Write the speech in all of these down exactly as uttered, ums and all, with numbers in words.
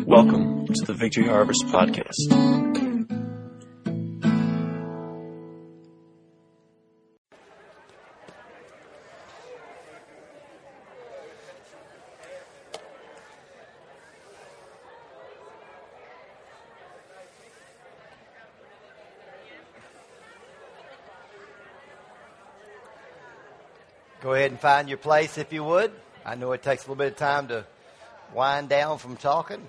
Welcome to the Victory Harvest Podcast. Go ahead and find your place if you would. I know it takes a little bit of time to wind down from talking.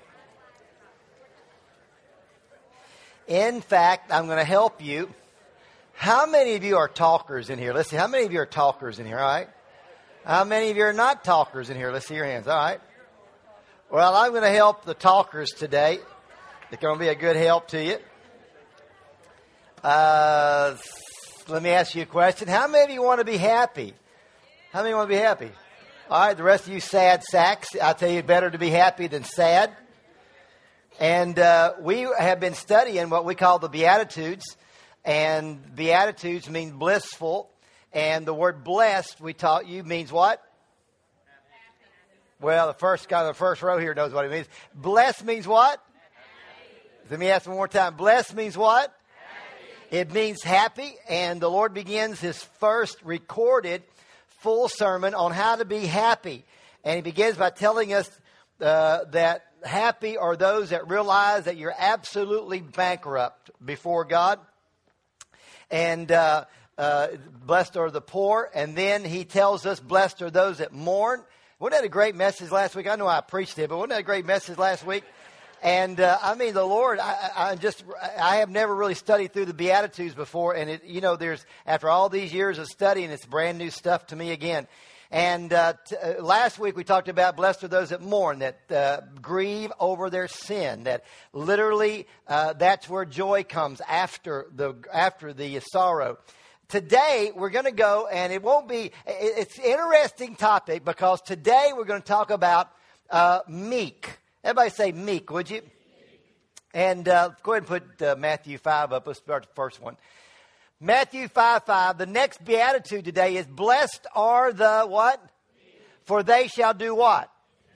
In fact, I'm going to help you. How many of you are talkers in here? Let's see. How many of you are talkers in here? All right. How many of you are not talkers in here? Let's see your hands. All right. Well, I'm going to help the talkers today. It's going to be a good help to you. Uh, let me ask you a question. How many of you want to be happy? How many want to be happy? All right. The rest of you sad sacks. I tell you, better to be happy than sad. And uh, we have been studying what we call the Beatitudes. And Beatitudes mean blissful. And the word blessed, we taught you, means what? Well, the first guy on the first row here knows what it means. Blessed means what? Let me ask one more time. Blessed means what? It means happy. And the Lord begins his first recorded full sermon on how to be happy. And he begins by telling us uh, that happy are those that realize that you're absolutely bankrupt before God. And uh, uh, blessed are the poor. And then he tells us blessed are those that mourn. Wasn't that a great message last week? I know I preached it, but wasn't that a great message last week? And uh, I mean, the Lord, I, I just, I have never really studied through the Beatitudes before. And, it, you know, there's, after all these years of studying, it's brand new stuff to me again. And uh, t- uh, last week we talked about blessed are those that mourn, that uh, grieve over their sin, that literally uh, that's where joy comes after the after the sorrow. Today we're going to go, and it won't be, it's an interesting topic because today we're going to talk about uh, meek. Everybody say meek, would you? And uh, go ahead and put uh, Matthew five up. Let's start the first one. Matthew five five, the next beatitude today is blessed are the what? For they shall do what?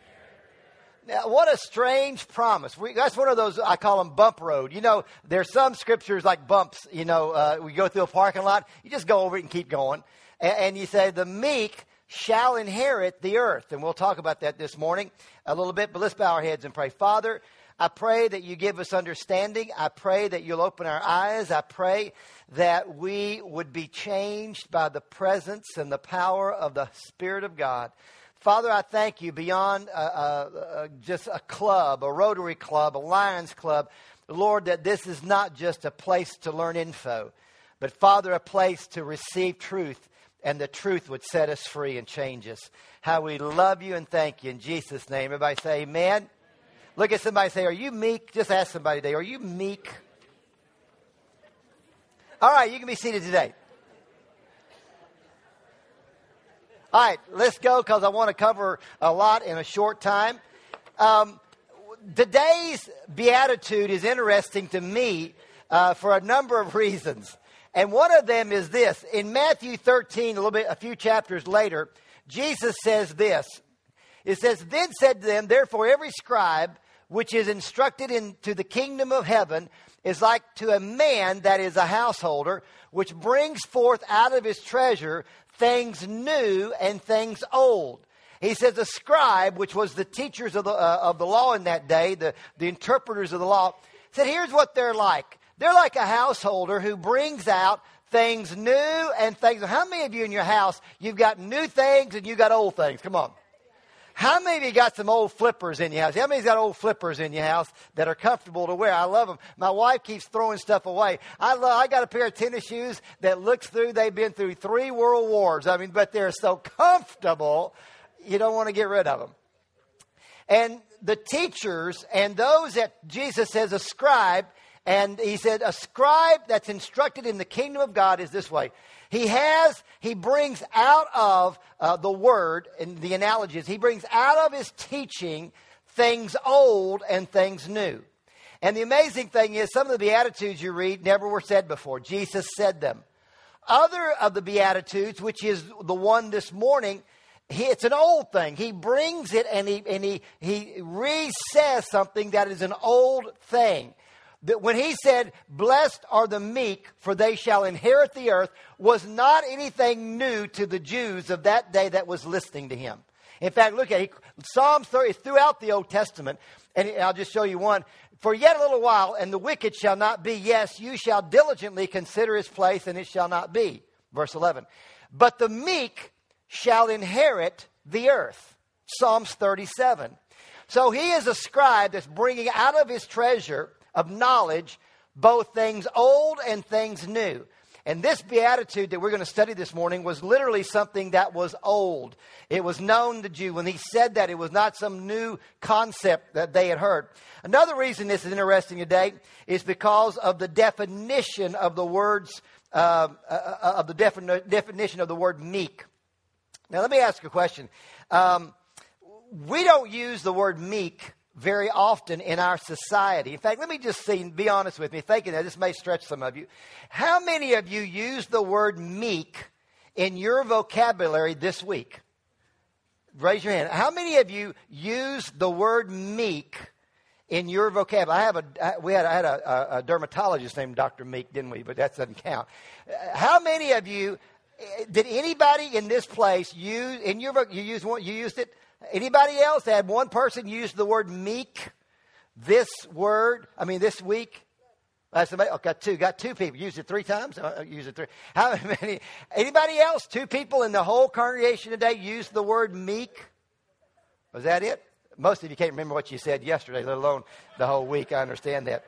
Now, what a strange promise. We, that's one of those, I call them bump road. You know, there's some scriptures like bumps, you know, uh, we go through a parking lot. You just go over it and keep going. And, and you say the meek shall inherit the earth. And we'll talk about that this morning a little bit. But let's bow our heads and pray. Father, I pray that you give us understanding. I pray that you'll open our eyes. I pray that we would be changed by the presence and the power of the Spirit of God. Father, I thank you beyond uh, uh, just a club, a Rotary Club, a Lions Club, Lord, that this is not just a place to learn info, but Father, a place to receive truth, and the truth would set us free and change us. How we love you and thank you in Jesus' name. Everybody say amen. Look at somebody and say, are you meek? Just ask somebody today, are you meek? All right, you can be seated today. All right, let's go because I want to cover a lot in a short time. Um, today's beatitude is interesting to me uh, for a number of reasons. And one of them is this. In Matthew thirteen, a little bit, a few chapters later, Jesus says this. It says, then said to them, therefore every scribe which is instructed into the kingdom of heaven is like to a man that is a householder, which brings forth out of his treasure things new and things old. He says a scribe, which was the teachers of the uh, of the law in that day, the, the interpreters of the law, said here's what they're like. They're like a householder who brings out things new and things. How many of you in your house, you've got new things and you've got old things? Come on. How many of you got some old flippers in your house? How many's got old flippers in your house that are comfortable to wear? I love them. My wife keeps throwing stuff away. I love, I got a pair of tennis shoes that looks through, they've been through three world wars. I mean, but they're so comfortable, you don't want to get rid of them. And the teachers and those that Jesus says a scribe, and he said a scribe that's instructed in the kingdom of God is this way. He has, he brings out of uh, the word, and the analogies, he brings out of his teaching things old and things new. And the amazing thing is some of the Beatitudes you read never were said before. Jesus said them. Other of the Beatitudes, which is the one this morning, he, it's an old thing. He brings it and he and he he re-says something that is an old thing. That when he said, "Blessed are the meek, for they shall inherit the earth," was not anything new to the Jews of that day that was listening to him. In fact, look at it. Psalm thirty, throughout the Old Testament, and I'll just show you one. "For yet a little while, and the wicked shall not be. Yes, you shall diligently consider his place, and it shall not be." Verse eleven. "But the meek shall inherit the earth." Psalms thirty-seven. So he is a scribe that's bringing out of his treasure of knowledge both things old and things new. And this beatitude that we're going to study this morning was literally something that was old. It was known to Jew. When he said that, it was not some new concept that they had heard. Another reason this is interesting today is because of the definition of the words, uh, uh, of the defini- definition of the word meek. Now, let me ask you a question. Um, we don't use the word meek very often in our society. In fact, let me just see, be honest with me, thinking that this may stretch some of you. How many of you use the word meek in your vocabulary this week? Raise your hand. How many of you use the word meek in your vocabulary? I have a, we had, I had a, a dermatologist named Doctor Meek, didn't we? But that doesn't count. How many of you, did anybody in this place use, in your, you used one, you used it? Anybody else? Had one person use the word meek this word, I mean this week? Uh, somebody, oh, got two, got two people. Used it three times? Uh, used it three. How many? Anybody else? Two people in the whole congregation today used the word meek? Was that it? Most of you can't remember what you said yesterday, let alone the whole week. I understand that.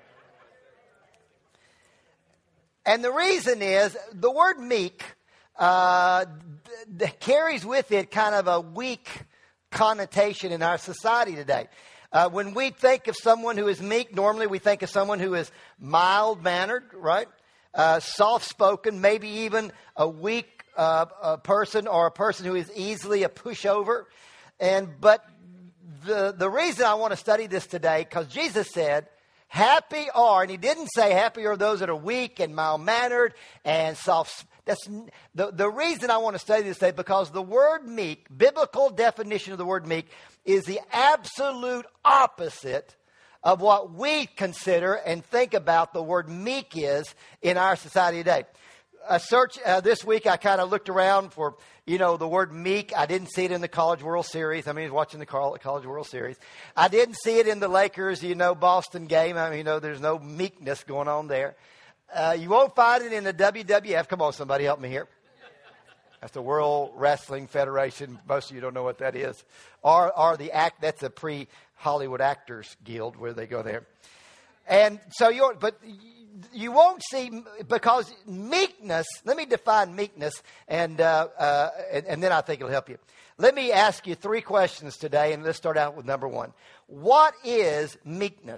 And the reason is the word meek uh, th- th- carries with it kind of a weak connotation in our society today. Uh, when we think of someone who is meek, normally we think of someone who is mild-mannered, right? Uh, soft-spoken, maybe even a weak uh, a person or a person who is easily a pushover. And but the the reason I want to study this today, because Jesus said, "Happy are," and he didn't say happy are those that are weak and mild-mannered and soft. That's the, the reason I want to study this today, because the word meek, biblical definition of the word meek, is the absolute opposite of what we consider and think about the word meek is in our society today. A search uh, this week, I kind of looked around for, you know, the word meek. I didn't see it in the College World Series. I mean, I was watching the College World Series. I didn't see it in the Lakers, you know, Boston game. I mean, you know, there's no meekness going on there. Uh, you won't find it in the W W F. Come on, somebody help me here. That's the World Wrestling Federation. Most of you don't know what that is. Or, or the act, that's a pre-Hollywood Actors Guild where they go there. And so you, but you won't see, because meekness, let me define meekness, and, uh, uh, and, and then I think it'll help you. Let me ask you three questions today, and let's start out with number one. What is meekness?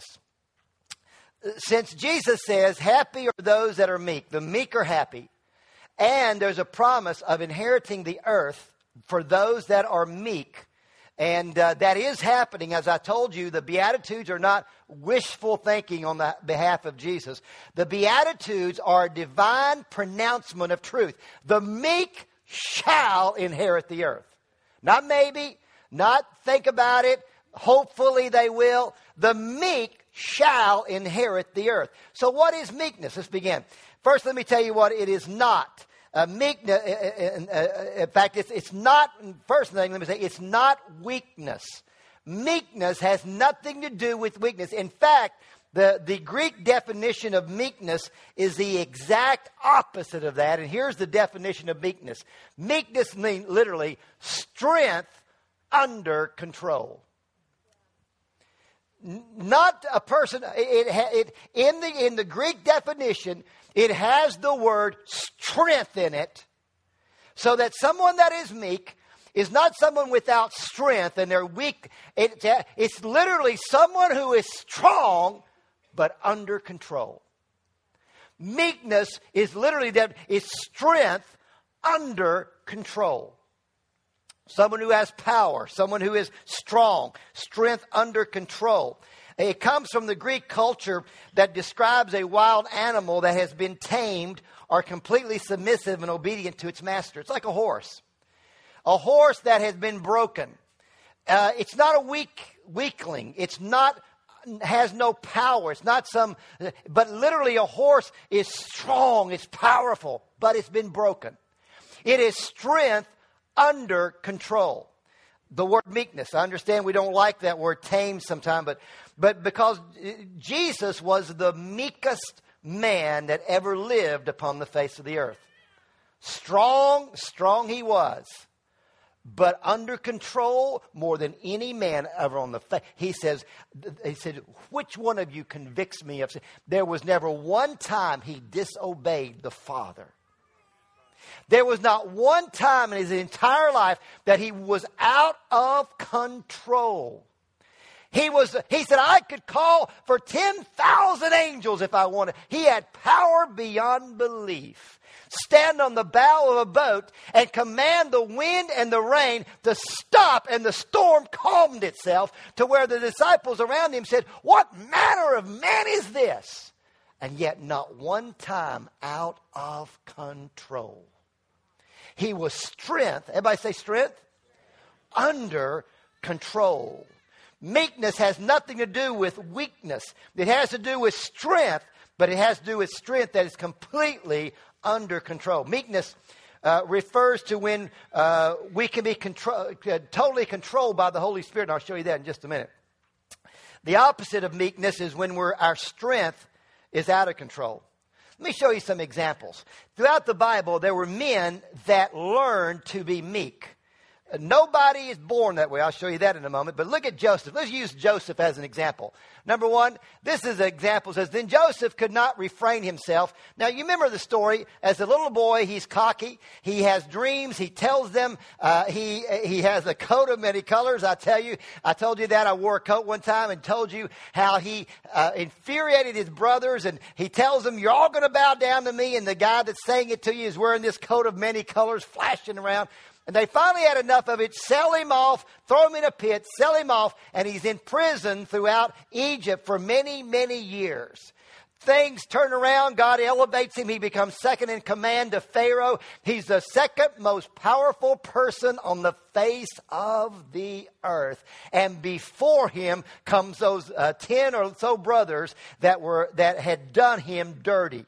Since Jesus says, "Happy are those that are meek," the meek are happy, and there's a promise of inheriting the earth for those that are meek, and uh, that is happening. As I told you, the Beatitudes are not wishful thinking on the behalf of Jesus. The Beatitudes are a divine pronouncement of truth. The meek shall inherit the earth. Not maybe, not think about it, hopefully they will. The meek shall inherit the earth. So what is meekness? Let's begin. First, let me tell you what it is not. Uh, meekness, uh, uh, uh, in fact, it's, it's not, first thing, let me say, it's not weakness. Meekness has nothing to do with weakness. In fact, the, the Greek definition of meekness is the exact opposite of that. And here's the definition of meekness. Meekness means literally strength under control. Not a person, it, it, in the in the Greek definition, it has the word strength in it, so that someone that is meek is not someone without strength and they're weak. It, it's literally someone who is strong but under control. Meekness is literally that it's strength under control. Someone who has power, someone who is strong, strength under control. It comes from the Greek culture that describes a wild animal that has been tamed or completely submissive and obedient to its master. It's like a horse. a horse that has been broken. Uh, it's not a weak weakling. It's not, has no power. It's not some, but literally a horse is strong. It's powerful, but it's been broken. It is strength under control. The word meekness, I understand we don't like that word tame sometimes, but, but because Jesus was the meekest man that ever lived upon the face of the earth. Strong, strong he was, but under control more than any man ever on the face. He says, he said, which one of you convicts me of sin? There was never one time he disobeyed the Father. There was not one time in his entire life that he was out of control. He was, he said, I could call for ten thousand angels if I wanted. He had power beyond belief. Stand on the bow of a boat and command the wind and the rain to stop, and the storm calmed itself to where the disciples around him said, what manner of man is this? And yet not one time out of control. He was strength. Everybody say strength? Under control. Meekness has nothing to do with weakness. It has to do with strength, but it has to do with strength that is completely under control. Meekness uh, refers to when uh, we can be control, uh, totally controlled by the Holy Spirit. And I'll show you that in just a minute. The opposite of meekness is when we're, our strength is out of control. Let me show you some examples. Throughout the Bible, there were men that learned to be meek. Nobody is born that way. I'll show you that in a moment. But look at Joseph. Let's use Joseph as an example. Number one, this is an example. It says, then Joseph could not refrain himself. Now, you remember the story. As a little boy, he's cocky. He has dreams. He tells them uh, he he has a coat of many colors. I tell you, I told you that. I wore a coat one time and told you how he uh, infuriated his brothers. And he tells them, you're all going to bow down to me. And the guy that's saying it to you is wearing this coat of many colors, flashing around. And they finally had enough of it, sell him off, throw him in a pit, sell him off, and he's in prison throughout Egypt for many, many years. Things turn around. God elevates him. He becomes second in command to Pharaoh. He's the second most powerful person on the face of the earth. And before him comes those uh, ten or so brothers that were that had done him dirty.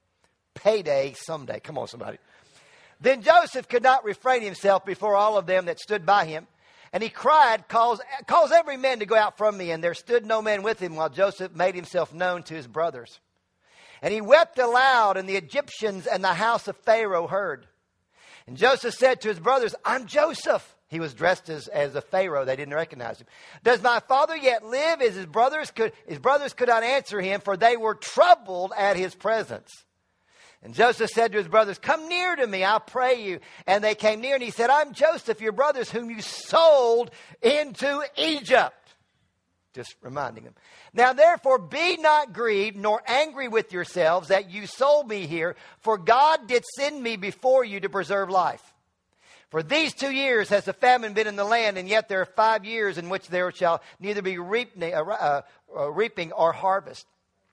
Payday someday. Come on, somebody. Then Joseph could not refrain himself before all of them that stood by him. And he cried, cause, cause every man to go out from me. And there stood no man with him while Joseph made himself known to his brothers. And he wept aloud, and the Egyptians and the house of Pharaoh heard. And Joseph said to his brothers, I'm Joseph. He was dressed as, as a Pharaoh. They didn't recognize him. Does my father yet live? As his brothers could, his brothers could not answer him, for they were troubled at his presence. And Joseph said to his brothers, come near to me, I pray you. And they came near, and he said, I'm Joseph, your brothers, whom you sold into Egypt. Just reminding them. Now therefore be not grieved, nor angry with yourselves that you sold me here, for God did send me before you to preserve life. For these two years has the famine been in the land, and yet there are five years in which there shall neither be reap, uh, uh, uh, reaping or harvest.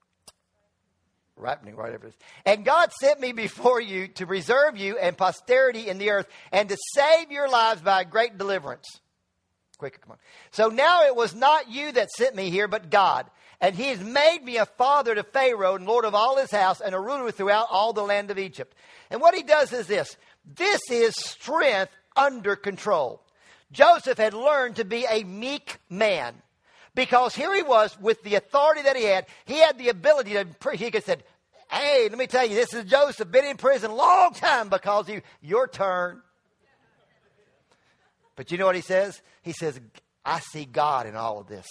Ripening, whatever it is. And God sent me before you to preserve you and posterity in the earth, and to save your lives by a great deliverance. Quicker, come on. So now it was not you that sent me here, but God. And he has made me a father to Pharaoh, and lord of all his house, and a ruler throughout all the land of Egypt. And what he does is this. This is strength under control. Joseph had learned to be a meek man. Because here he was with the authority that he had. He had the ability to, he could say, hey, let me tell you, this is Joseph, been in prison a long time because you, your turn. But you know what he says? He says, I see God in all of this.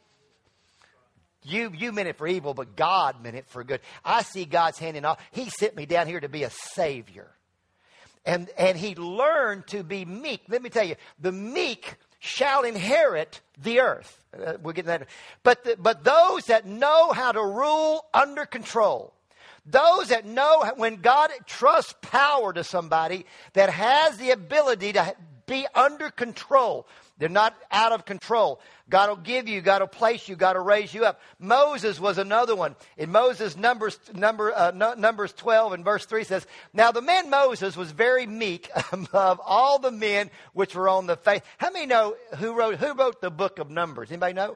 You, you meant it for evil, but God meant it for good. I see God's hand in all. He sent me down here to be a savior. And, and he learned to be meek. Let me tell you, the meek shall inherit the earth. Uh, we'll get that. But, the, but those that know how to rule under control, those that know when God trusts power to somebody that has the ability to be under control. They're not out of control. God will give you, God will place you, God will raise you up. Moses was another one. In Moses, Numbers, number, uh, Numbers twelve and verse three says, now the man Moses was very meek above all the men which were on the face. How many know who wrote, who wrote the book of Numbers? Anybody know?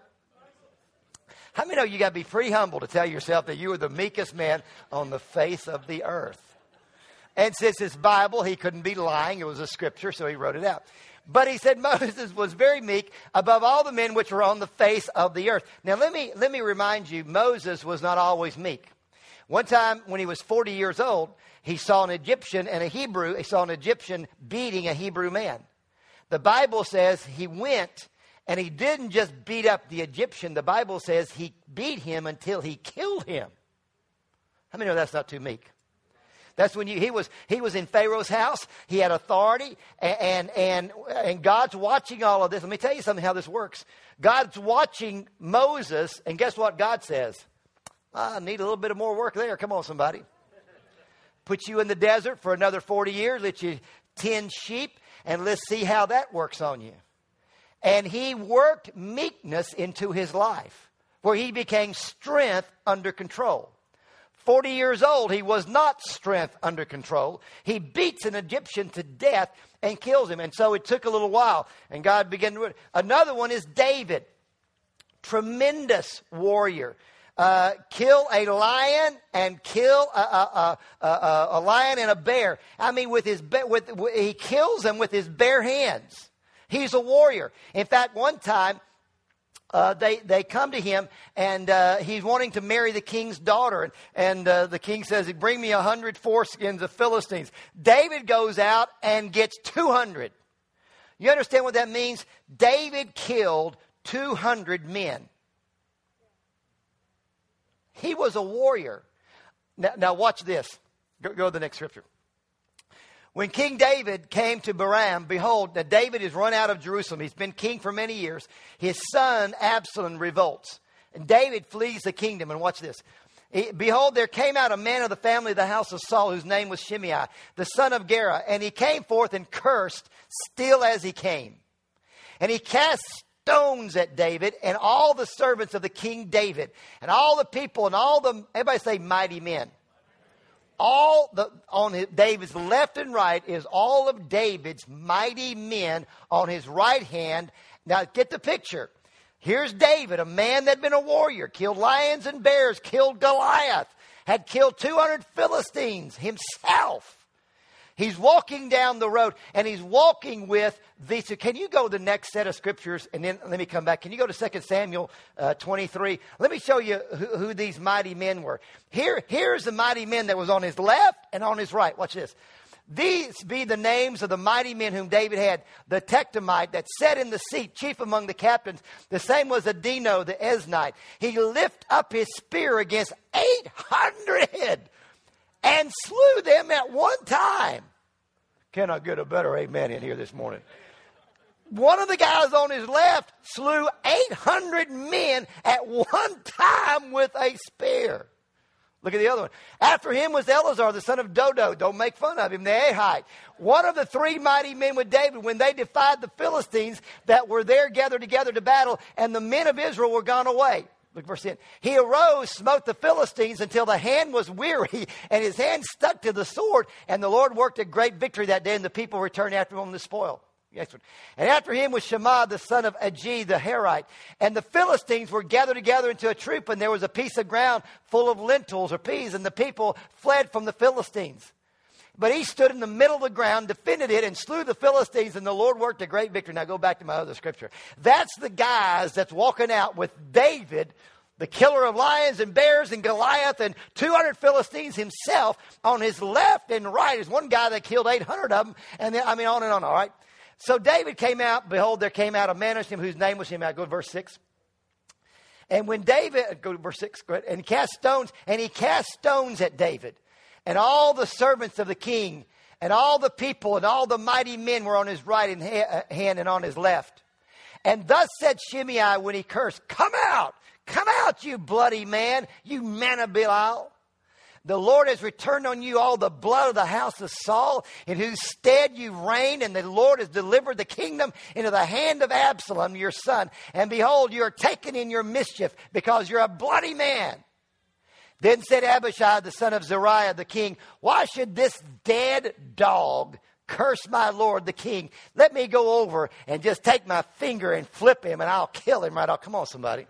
How many know you got to be pretty humble to tell yourself that you are the meekest man on the face of the earth? And since it's Bible, he couldn't be lying. It was a scripture, so he wrote it out. But he said Moses was very meek above all the men which were on the face of the earth. Now, let me let me remind you, Moses was not always meek. One time when he was forty years old, he saw an Egyptian and a Hebrew. He saw an Egyptian beating a Hebrew man. The Bible says he went and he didn't just beat up the Egyptian. The Bible says he beat him until he killed him. How many know that's not too meek? That's when you, he was he was in Pharaoh's house. He had authority, and, and and and God's watching all of this. Let me tell you something how this works. God's watching Moses, and guess what God says? I need a little bit of more work there. Come on, somebody. Put you in the desert for another forty years. Let you tend sheep, and let's see how that works on you. And he worked meekness into his life, where he became strength under control. forty years old, he was not strength under control. He beats an Egyptian to death and kills him. And so it took a little while. And God began to... Another one is David. Tremendous warrior. Uh, kill a lion and kill a, a, a, a, a lion and a bear. I mean, with his with, with he kills them with his bare hands. He's a warrior. In fact, one time... Uh, they, they come to him, and uh, he's wanting to marry the king's daughter. And, and uh, the king says, bring me a hundred foreskins of Philistines. David goes out and gets two hundred. You understand what that means? David killed two hundred men. He was a warrior. Now, now watch this. Go, go to the next scripture. When King David came to Baram, behold, now David is run out of Jerusalem. He's been king for many years. His son Absalom revolts. And David flees the kingdom. And watch this. He, behold, there came out a man of the family of the house of Saul, whose name was Shimei, the son of Gera. And he came forth and cursed still as he came. And he cast stones at David and all the servants of the King David. And all the people and all the, everybody say mighty men. All the on his, David's left and right is all of David's mighty men on his right hand. Now get the picture. Here's David, a man that had been a warrior, killed lions and bears, killed Goliath, had killed two hundred Philistines himself. He's walking down the road, and he's walking with these. So can you go to the next set of scriptures, and then let me come back. Can you go to Second Samuel uh, twenty-three? Let me show you who, who these mighty men were. Here, here's the mighty men that was on his left and on his right. Watch this. These be the names of the mighty men whom David had. The Tectomite that sat in the seat, chief among the captains. The same was Adino the Eznite. He lifted up his spear against eight hundred. And slew them at one time. Can I get a better amen in here this morning? One of the guys on his left slew eight hundred men at one time with a spear. Look at the other one. After him was Eleazar, the son of Dodo. Don't make fun of him, the Ahite. One of the three mighty men with David when they defied the Philistines that were there gathered together to battle, and the men of Israel were gone away. Look at verse ten. He arose, smote the Philistines until the hand was weary, and his hand stuck to the sword. And the Lord worked a great victory that day, and the people returned after him on the spoil. Next one. And after him was Shammah, the son of Agi, the Herite. And the Philistines were gathered together into a troop, and there was a piece of ground full of lentils or peas, and the people fled from the Philistines. But he stood in the middle of the ground, defended it, and slew the Philistines, and the Lord worked a great victory. Now go back to my other scripture. That's the guys that's walking out with David, the killer of lions and bears and Goliath and two hundred Philistines himself on his left and right. There's one guy that killed eight hundred of them, and then, I mean, on and on, all right? So David came out. Behold, there came out a man of him whose name was Shimei. Go to verse six. And when David, go to verse six, go ahead, and he cast stones, and he cast stones at David. And all the servants of the king and all the people and all the mighty men were on his right hand and on his left. And thus said Shimei when he cursed, come out, come out, you bloody man, you man of Belial. The Lord has returned on you all the blood of the house of Saul, in whose stead you reign, and the Lord has delivered the kingdom into the hand of Absalom, your son. And behold, you are taken in your mischief, because you're a bloody man. Then said Abishai, the son of Zeruiah, the king, why should this dead dog curse my lord, the king? Let me go over and just take my finger and flip him, and I'll kill him right off. Come on, somebody.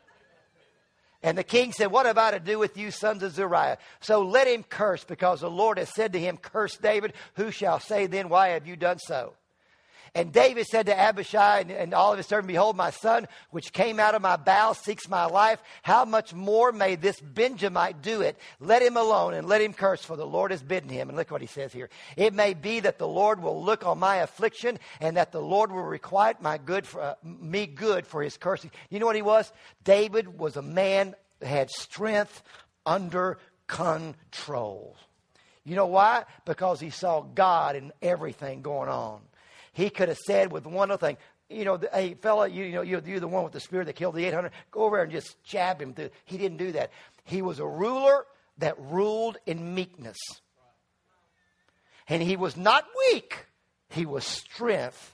And the king said, what have I to do with you, sons of Zeruiah? So let him curse, because the Lord has said to him, curse David. Who shall say then, why have you done so? And David said to Abishai and, and all of his servants, behold, my son, which came out of my bowels, seeks my life. How much more may this Benjamite do it? Let him alone and let him curse, for the Lord has bidden him. And look what he says here. It may be that the Lord will look on my affliction, and that the Lord will requite my good for, uh, me good for his cursing. You know what he was? David was a man that had strength under control. You know why? Because he saw God in everything going on. He could have said with one other thing, you know, hey, fella, you, you know, you're, you're the one with the spirit that killed the eight hundred. Go over there and just jab him through. He didn't do that. He was a ruler that ruled in meekness. And he was not weak. He was strength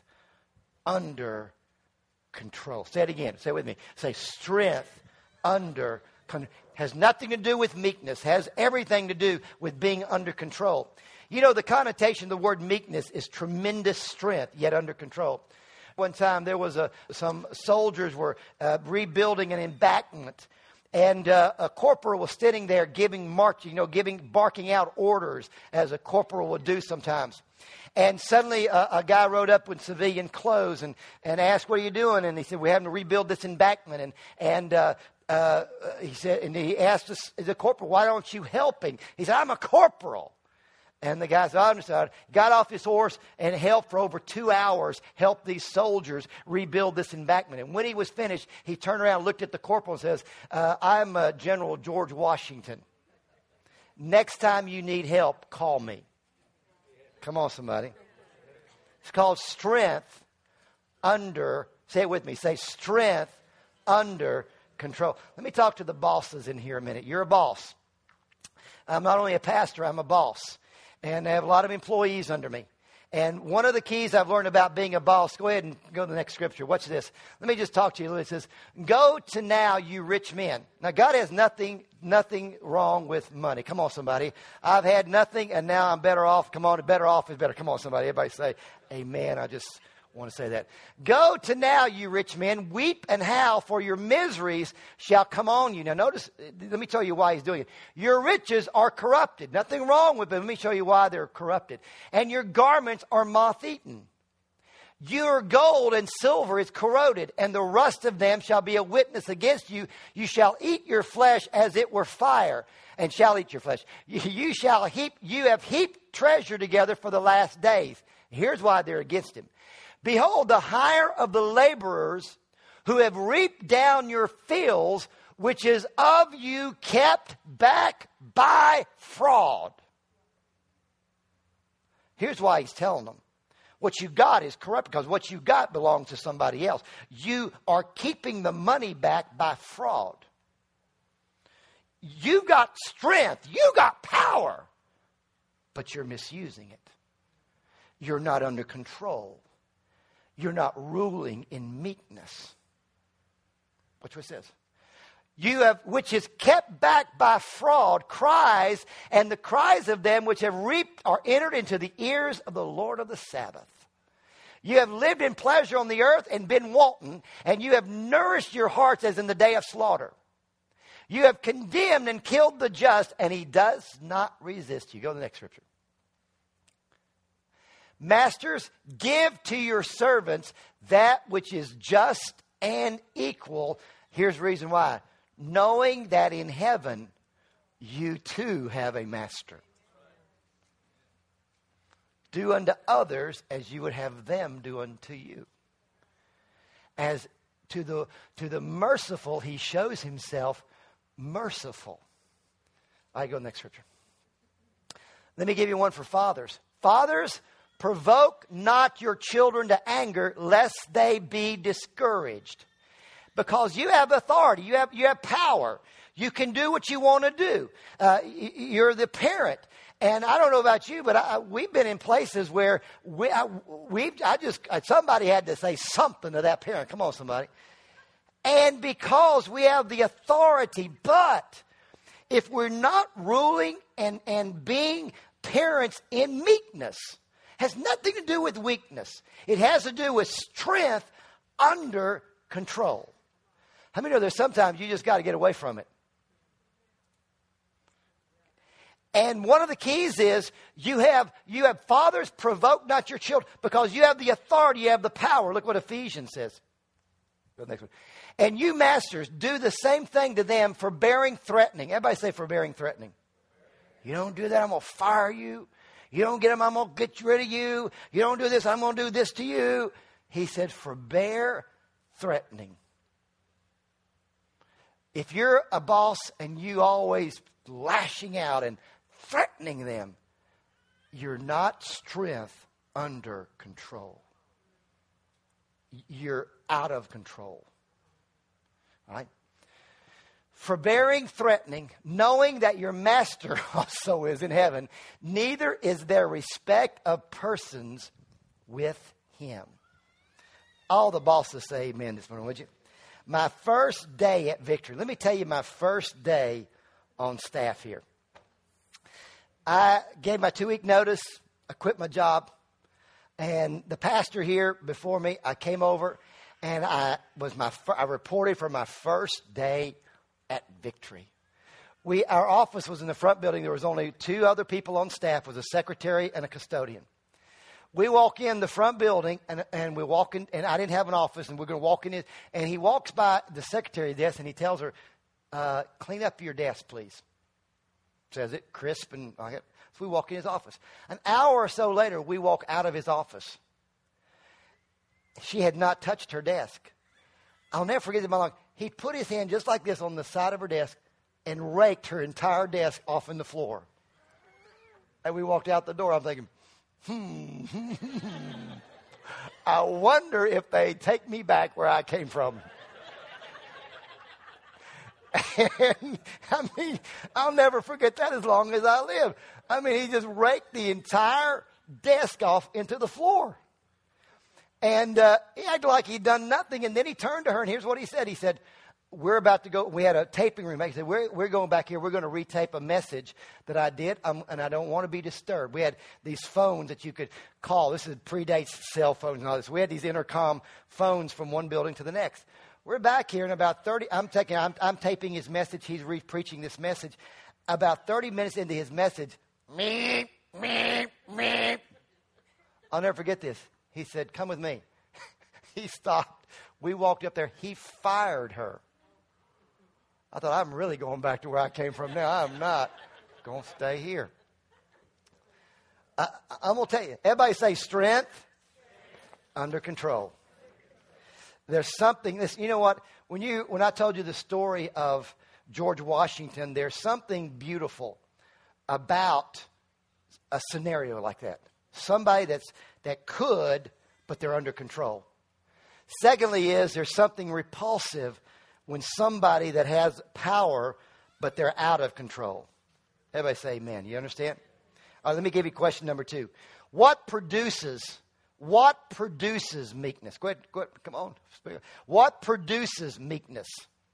under control. Say it again. Say it with me. Say strength under control. Has nothing to do with meekness. Has everything to do with being under control. You know, the connotation of the word meekness is tremendous strength, yet under control. One time there was a, some soldiers were uh, rebuilding an embankment, and uh, a corporal was sitting there giving march, you know, giving, barking out orders, as a corporal would do sometimes. And suddenly a, a guy rode up in civilian clothes and, and asked, what are you doing? And he said, we're having to rebuild this embankment. And, and uh, uh, he said, and he asked us, the corporal, why don't you help him? He said, I'm a corporal. And the guy said, I understand. Got off his horse and helped for over two hours, helped these soldiers rebuild this embankment. And when he was finished, he turned around, looked at the corporal and says, uh, I'm uh, General George Washington. Next time you need help, call me. Come on, somebody. It's called strength under, say it with me, say strength under control. Let me talk to the bosses in here a minute. You're a boss. I'm not only a pastor, I'm a boss. And I have a lot of employees under me. And one of the keys I've learned about being a boss, go ahead and go to the next scripture. Watch this. Let me just talk to you. It says, go to now, you rich men. Now, God has nothing, nothing wrong with money. Come on, somebody. I've had nothing, and now I'm better off. Come on, better off is better. Come on, somebody. Everybody say, amen. I just want to say that. Go to now, you rich men, weep and howl, for your miseries shall come on you. Now notice, let me tell you why he's doing it. Your riches are corrupted. Nothing wrong with them. Let me show you why they're corrupted. And your garments are moth-eaten. Your gold and silver is corroded, and the rust of them shall be a witness against you. You shall eat your flesh as it were fire, and shall eat your flesh. You, you shall heap, you have heaped treasure together for the last days. Here's why they're against him. Behold, the hire of the laborers who have reaped down your fields, which is of you kept back by fraud. Here's why he's telling them. What you got is corrupt, because what you got belongs to somebody else. You are keeping the money back by fraud. You got strength. You got power. But you're misusing it. You're not under control. You're not ruling in meekness. Watch what it says. You have, which is kept back by fraud, cries, and the cries of them which have reaped are entered into the ears of the Lord of the Sabbath. You have lived in pleasure on the earth and been wanton, and you have nourished your hearts as in the day of slaughter. You have condemned and killed the just, and he does not resist you. Go to the next scripture. Masters, give to your servants that which is just and equal. Here's the reason why. Knowing that in heaven, you too have a master. Do unto others as you would have them do unto you. As to the, to the merciful, he shows himself merciful. I go next scripture. Let me give you one for fathers. Fathers, provoke not your children to anger, lest they be discouraged. Because you have authority, you have, you have power. You can do what you want to do. Uh, you're the parent. And I don't know about you, but I, we've been in places where we, I, we've, I just, somebody had to say something to that parent. Come on, somebody. And because we have the authority, but if we're not ruling and, and being parents in meekness, has nothing to do with weakness. It has to do with strength under control. How many know there's sometimes you just got to get away from it? And one of the keys is you have you have fathers, provoke not your children, because you have the authority, you have the power. Look what Ephesians says. Go to the next one. And you masters, do the same thing to them, forbearing, threatening. Everybody say forbearing, threatening. You don't do that, I'm going to fire you. You don't get them, I'm going to get rid of you. You don't do this, I'm going to do this to you. He said, forbear, threatening. If you're a boss and you always lashing out and threatening them, you're not strength under control. You're out of control. All right? Forbearing, threatening, knowing that your master also is in heaven, neither is there respect of persons with him. All the bosses say amen this morning, would you? My first day at Victory. Let me tell you my first day on staff here. I gave my two-week notice. I quit my job. And the pastor here before me, I came over and I was my I reported for my first day at Victory. We our office was in the front building. There was only two other people on staff. It was a secretary and a custodian. We walk in the front building, and, and we walk in, and I didn't have an office, and we're going to walk in it. And he walks by the secretary desk, and he tells her, uh, clean up your desk, please. Says it crisp, and like it. So we walk in his office. An hour or so later, we walk out of his office. She had not touched her desk. I'll never forget it in my life. He put his hand just like this on the side of her desk and raked her entire desk off in the floor. And we walked out the door. I'm thinking, Hmm. I wonder if they take me back where I came from. And I mean, I'll never forget that as long as I live. I mean, he just raked the entire desk off into the floor. And uh, he acted like he'd done nothing. And then he turned to her, and here's what he said. He said, we're about to go. We had a taping room. He said, we're, we're going back here. We're going to retape a message that I did, um, and I don't want to be disturbed. We had these phones that you could call. This is predates cell phones and all this. We had these intercom phones from one building to the next. We're back here in about thirty. I'm taking. I'm, I'm taping his message. He's re-preaching this message. About thirty minutes into his message, meep, meep, meep. I'll never forget this. He said, "Come with me." He stopped. We walked up there. He fired her. I thought, I'm really going back to where I came from now. I'm not going to stay here. I, I'm going to tell you. Everybody say strength under control. There's something, this, you know what? When you when I told you the story of George Washington, there's something beautiful about a scenario like that. Somebody that's that could, but they're under control. Secondly is there's something repulsive when somebody that has power, but they're out of control. Everybody say amen. You understand? All right, let me give you question number two. What produces, what produces meekness? Go ahead, go ahead, come on. What produces meekness?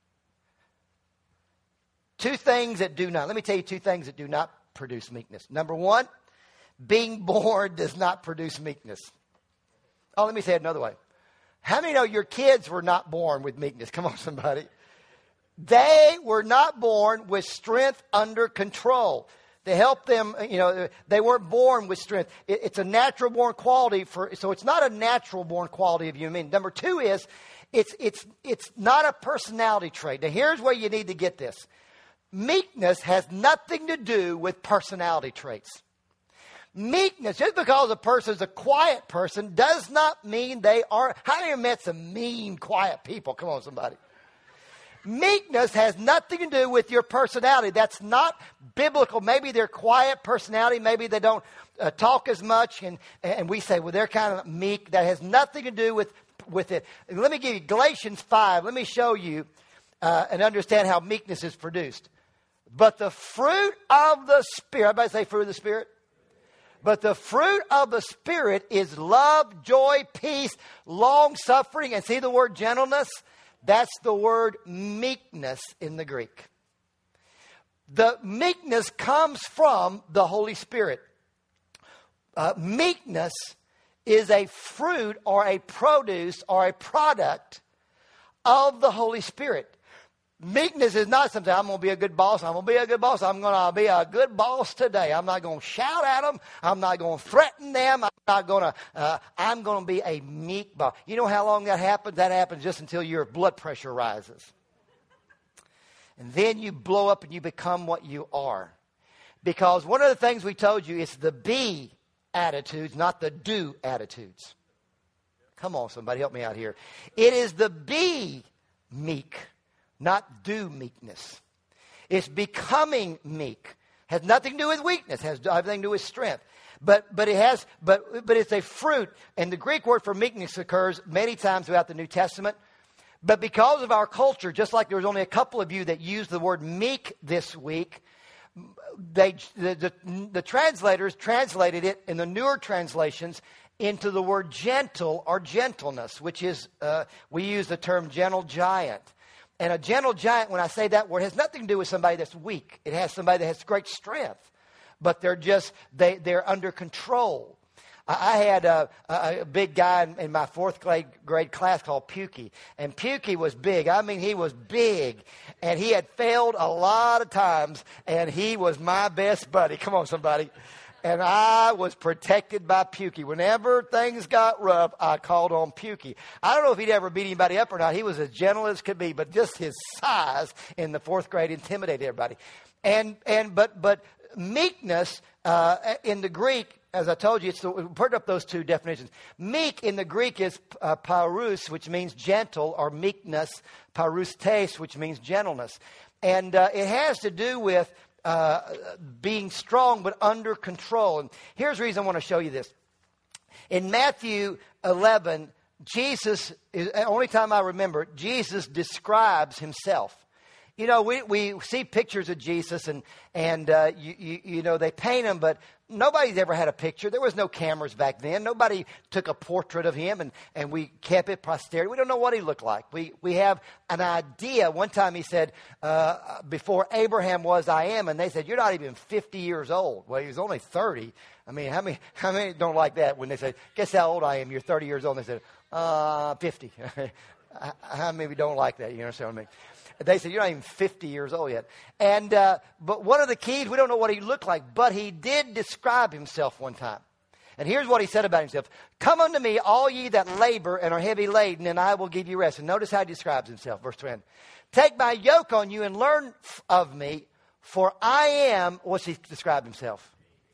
Two things that do not. Let me tell you two things that do not produce meekness. Number one, being born does not produce meekness. Oh, let me say it another way. How many know your kids were not born with meekness? Come on, somebody. They were not born with strength under control. To help them, you know, they weren't born with strength. It, it's a natural born quality for, so it's not a natural born quality of human being. Number two is, it's, it's, it's not a personality trait. Now here's where you need to get this. Meekness has nothing to do with personality traits. Meekness, just because a person's a quiet person, does not mean they are. How many of you met some mean, quiet people? Come on, somebody. Meekness has nothing to do with your personality. That's not biblical. Maybe they're quiet personality. Maybe they don't uh, talk as much. And, and we say, well, they're kind of meek. That has nothing to do with, with it. And let me give you Galatians five. Let me show you uh, and understand how meekness is produced. But the fruit of the Spirit, everybody say fruit of the Spirit? But the fruit of the Spirit is love, joy, peace, long-suffering, and see the word gentleness? That's the word meekness in the Greek. The meekness comes from the Holy Spirit. Uh, meekness is a fruit or a produce or a product of the Holy Spirit. Meekness is not something, I'm going to be a good boss. I'm going to be a good boss. I'm going to be a good boss today. I'm not going to shout at them. I'm not going to threaten them. I'm not going to, uh, I'm going to be a meek boss. You know how long that happens? That happens just until your blood pressure rises. And then you blow up and you become what you are. Because one of the things we told you is the be attitudes, not the do attitudes. Come on, somebody help me out here. It is the be meek, not do meekness. It's becoming meek. Has nothing to do with weakness. Has everything to do with strength. But but it has but but it's a fruit. And the Greek word for meekness occurs many times throughout the New Testament. But because of our culture, just like there was only a couple of you that used the word meek this week, they the, the, the translators translated it in the newer translations into the word gentle or gentleness, which is uh, we use the term gentle giant. And a gentle giant, when I say that word, has nothing to do with somebody that's weak. It has somebody that has great strength, but they're just they they're under control. I had a, a big guy in, in my fourth grade, grade class called Pukey. And Pukey was big. I mean, he was big. And he had failed a lot of times. And he was my best buddy. Come on, somebody. And I was protected by Pukey. Whenever things got rough, I called on Pukey. I don't know if he'd ever beat anybody up or not. He was as gentle as could be. But just his size in the fourth grade intimidated everybody. And and but but meekness uh, in the Greek, as I told you, it's the, we put up those two definitions. Meek in the Greek is uh, parus, which means gentle, or meekness, parustes, which means gentleness. And uh, it has to do with uh, being strong but under control. And here's the reason I want to show you this. In Matthew eleven, Jesus, is the only time I remember, Jesus describes himself. You know, we, we see pictures of Jesus and, and uh, you, you, you know, they paint him, but nobody's ever had a picture. There was no cameras back then. Nobody took a portrait of him and, and we kept it posterity. We don't know what he looked like. We we have an idea. One time he said, uh, before Abraham was, I am. And they said, you're not even fifty years old. Well, he was only thirty. I mean, how many, how many don't like that when they say, guess how old I am? You're thirty years old. And they said, uh, fifty. How many don't like that? You understand what I mean? They said, you're not even fifty years old yet. And uh, but one of the keys, we don't know what he looked like, but he did describe himself one time. And here's what he said about himself. Come unto me, all ye that labor and are heavy laden, and I will give you rest. And notice how he describes himself. Verse twenty. Take my yoke on you and learn of me, for I am, what's he describe himself?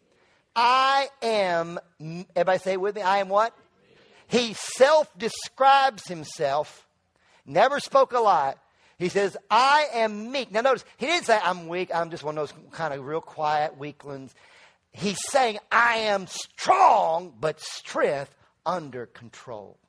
I am, everybody say it with me, I am what? He self-describes himself, never spoke a lie. He says, I am meek. Now notice, he didn't say I'm weak. I'm just one of those kind of real quiet weaklings. He's saying, I am strong, but strength under control.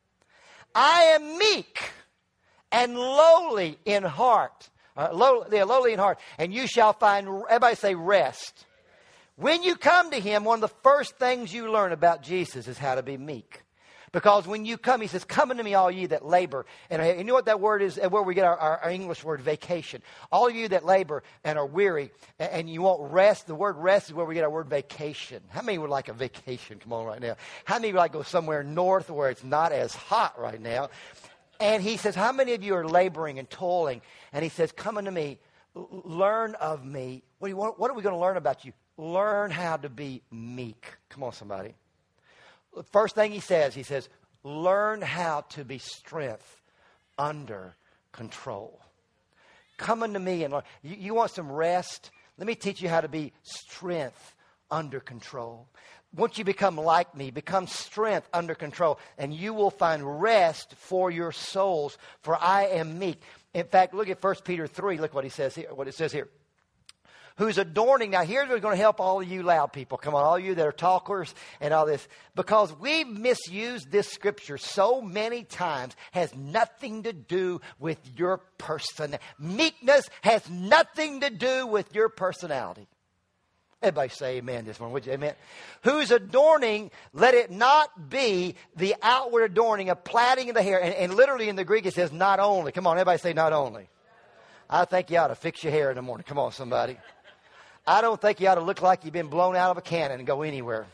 I am meek and lowly in heart. Uh, low, they're lowly in heart. And you shall find, everybody say rest. When you come to him, one of the first things you learn about Jesus is how to be meek. Because when you come, he says, come unto me, all ye that labor. And you know what that word is, where we get our, our, our English word vacation. All of you that labor and are weary and, and you want rest, the word rest is where we get our word vacation. How many would like a vacation? Come on right now. How many would like to go somewhere north where it's not as hot right now? And he says, how many of you are laboring and toiling? And he says, come unto me, learn of me. What, do you want, what are we going to learn about you? Learn how to be meek. Come on, somebody. First thing he says, he says, learn how to be strength under control. Come unto me and learn. You, you want some rest? Let me teach you how to be strength under control. Once you become like me, become strength under control, and you will find rest for your souls, for I am meek. In fact, look at First Peter three. Look what he says here, what it says here. who's adorning. Now, here's what's going to help all of you loud people. Come on, all you that are talkers and all this. Because we've misused this scripture so many times, has nothing to do with your person. Meekness has nothing to do with your personality. Everybody say amen this morning, would you? Amen. Who's adorning, let it not be the outward adorning of plaiting of the hair. And, and literally in the Greek it says not only. Come on, everybody say not only. I think you ought to fix your hair in the morning. Come on, somebody. I don't think you ought to look like you've been blown out of a cannon and go anywhere.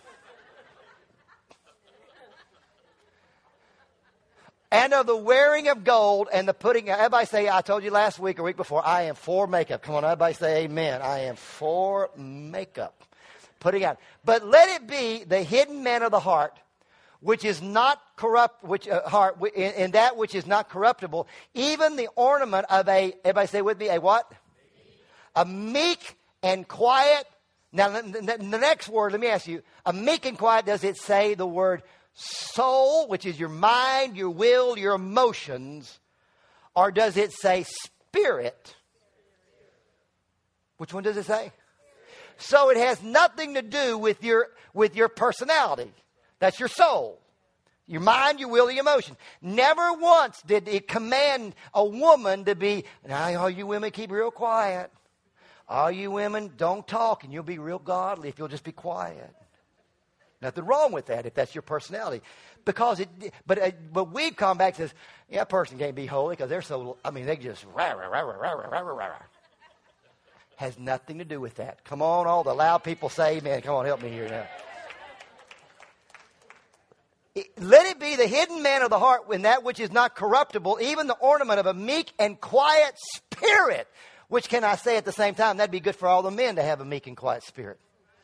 And of the wearing of gold and the putting, everybody say, I told you last week or week before, I am for makeup. Come on, everybody say amen. I am for makeup. Putting on. But let it be the hidden man of the heart, which is not corrupt, which uh, heart, in, in that which is not corruptible, even the ornament of a, everybody say with me, a what? A meek and quiet. Now, the, the, the next word, let me ask you, a meek and quiet, does it say the word soul, which is your mind, your will, your emotions, or does it say spirit? Which one does it say? So it has nothing to do with your with your personality. That's your soul. Your mind, your will, your emotions. Never once did it command a woman to be, now all you women keep real quiet. All you women don't talk and you'll be real godly if you'll just be quiet. Nothing wrong with that if that's your personality. Because it, but uh, but we've come back and says, yeah, that person can't be holy because they're so, I mean, they just rah, rah, rah, rah, rah, rah, rah, rah. Has nothing to do with that. Come on, all the loud people say amen. Come on, help me here now. It, let it be the hidden man of the heart in that which is not corruptible, even the ornament of a meek and quiet spirit. Which can I say at the same time? That'd be good for all the men to have a meek and quiet spirit.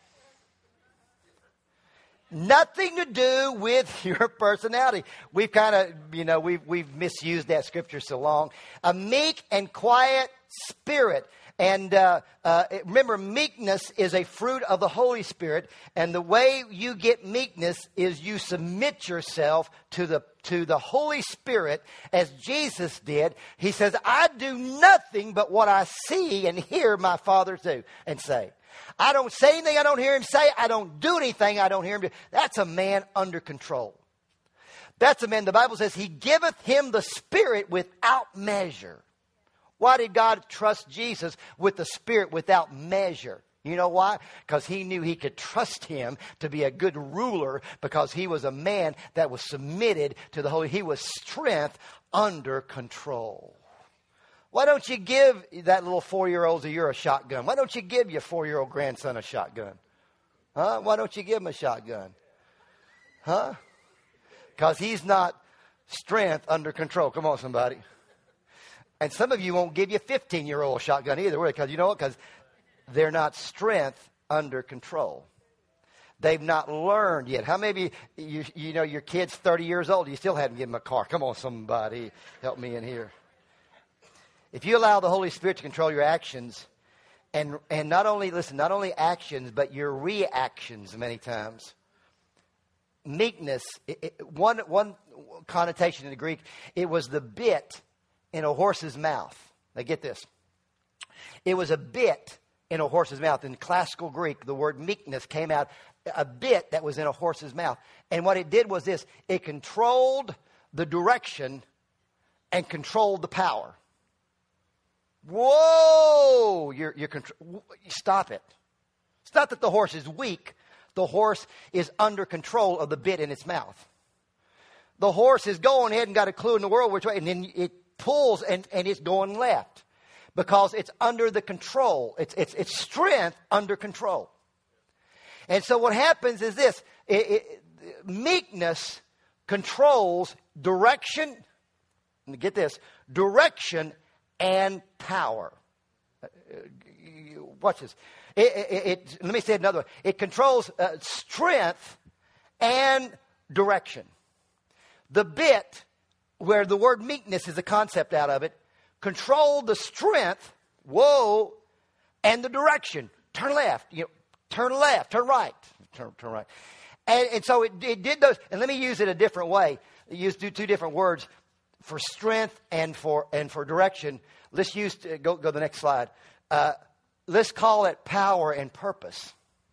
Nothing to do with your personality. We've kind of, you know, we've, we've misused that scripture so long. A meek and quiet spirit. And uh, uh, remember, meekness is a fruit of the Holy Spirit. And the way you get meekness is you submit yourself to the to the Holy Spirit as Jesus did. He says, I do nothing but what I see and hear my Father do and say. I don't say anything I don't hear him say. I don't do anything I don't hear him do. That's a man under control. That's a man, the Bible says, he giveth him the Spirit without measure. Why did God trust Jesus with the Spirit without measure? You know why? Because he knew he could trust him to be a good ruler because he was a man that was submitted to the Holy. He was strength under control. Why don't you give that little four-year-old of yours a shotgun? Why don't you give your four-year-old grandson a shotgun? Huh? Why don't you give him a shotgun? Huh? Because he's not strength under control. Come on, somebody. And some of you won't give your fifteen-year-old a shotgun either. Because you know what? Because they're not strength under control. They've not learned yet. How many you, you know your kid's thirty years old, you still haven't given him a car? Come on, somebody. Help me in here. If you allow the Holy Spirit to control your actions, and and not only, listen, not only actions, but your reactions many times. Meekness, it, it, one, one connotation in the Greek, it was the bit in a horse's mouth. Now get this. It was a bit in a horse's mouth. In classical Greek, the word meekness came out, a bit that was in a horse's mouth. And what it did was this, it controlled the direction and controlled the power. Whoa! You're, you're contr- stop it. It's not that the horse is weak. The horse is under control of the bit in its mouth. The horse is going ahead and got a clue in the world which way, and then it pulls and, and it's going left because it's under the control. It's, it's, it's strength under control. And so what happens is this. It, it, meekness controls direction. Get this. Direction and power. Watch this. It, it, it, let me say it another way. It controls uh, strength and direction. The bit, where the word meekness is a concept out of it, control the strength, whoa, and the direction. Turn left, you know, turn left, turn right, turn, turn right. And, and so it, it did those. And let me use it a different way. Use two, two different words for strength and for and for direction. Let's use, go, go to the next slide. Uh, let's call it power and purpose.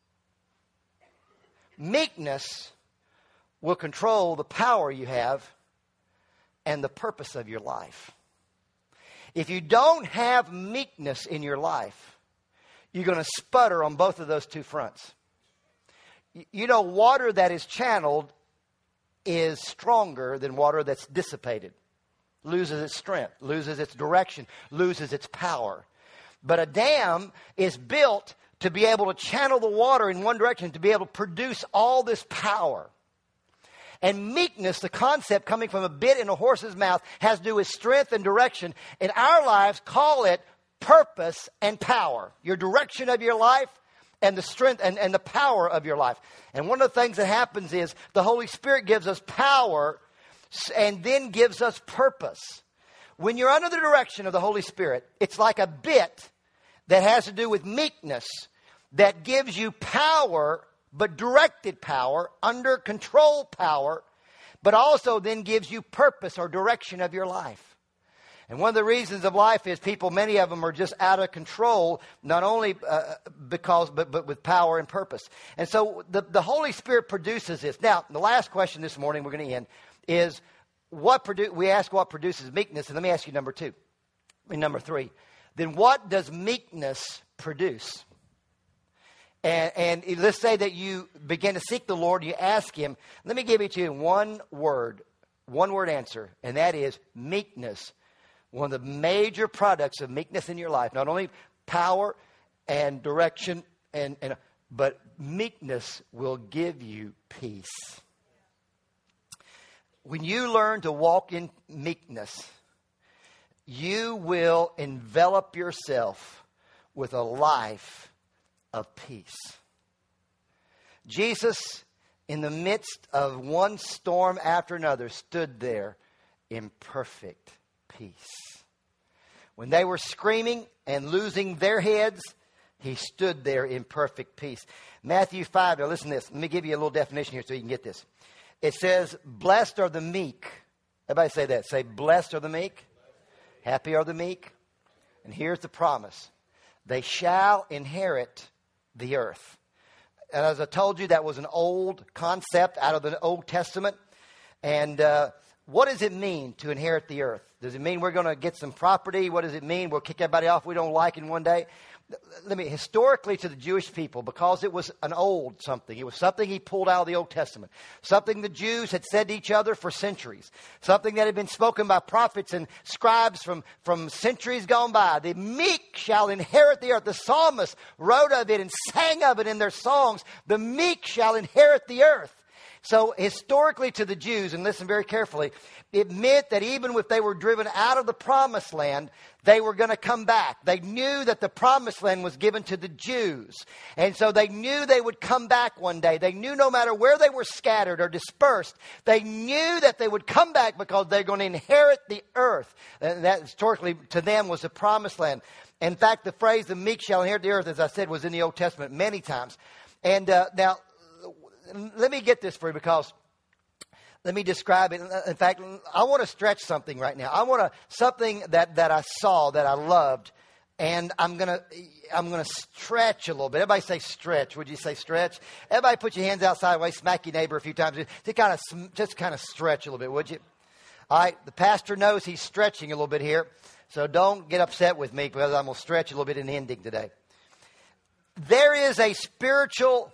Meekness will control the power you have and the purpose of your life. If you don't have meekness in your life, you're going to sputter on both of those two fronts. You know, water that is channeled is stronger than water that's dissipated. Loses its strength, loses its direction, loses its power. But a dam is built to be able to channel the water in one direction, to be able to produce all this power. And meekness, the concept coming from a bit in a horse's mouth, has to do with strength and direction. In our lives, call it purpose and power. Your direction of your life and the strength and, and the power of your life. And one of the things that happens is the Holy Spirit gives us power and then gives us purpose. When you're under the direction of the Holy Spirit, it's like a bit that has to do with meekness that gives you power, but directed power, under control power, but also then gives you purpose or direction of your life. And one of the reasons of life is people, many of them are just out of control, not only uh, because, but, but with power and purpose. And so the, the Holy Spirit produces this. Now, the last question this morning, we're going to end, is what produ- we ask what produces meekness. And let me ask you number two, I mean, number three. Then what does meekness produce? And, and let's say that you begin to seek the Lord, you ask Him. Let me give it to you in one word, one word answer, and that is meekness. One of the major products of meekness in your life, not only power and direction, and, and but meekness will give you peace. When you learn to walk in meekness, you will envelop yourself with a life of peace. Jesus, in the midst of one storm after another, stood there in perfect peace. When they were screaming and losing their heads, He stood there in perfect peace. Matthew five, now listen to this. Let me give you a little definition here so you can get this. It says, blessed are the meek. Everybody say that. Say, blessed are the meek. Happy are the meek. And here's the promise. They shall inherit the earth. And as I told you, that was an old concept out of the Old Testament. And uh, what does it mean to inherit the earth? Does it mean we're going to get some property? What does it mean we'll kick everybody off we don't like in one day? Let me, historically to the Jewish people, because it was an old something. It was something He pulled out of the Old Testament. Something the Jews had said to each other for centuries. Something that had been spoken by prophets and scribes from, from centuries gone by. The meek shall inherit the earth. The psalmist wrote of it and sang of it in their songs. The meek shall inherit the earth. So historically to the Jews, and listen very carefully, it meant that even if they were driven out of the promised land, they were going to come back. They knew that the promised land was given to the Jews. And so they knew they would come back one day. They knew no matter where they were scattered or dispersed, they knew that they would come back because they're going to inherit the earth. And that historically to them was the promised land. In fact, the phrase, the meek shall inherit the earth, as I said, was in the Old Testament many times. And uh, now, let me get this for you because let me describe it. In fact, I want to stretch something right now. I want to something that, that I saw that I loved, and I'm gonna I'm gonna stretch a little bit. Everybody say stretch. Would you say stretch? Everybody, put your hands out sideways. Smack your neighbor a few times. To kind of just kind of stretch a little bit, would you? All right. The pastor knows he's stretching a little bit here, so don't get upset with me because I'm gonna stretch a little bit in the ending today. There is a spiritual.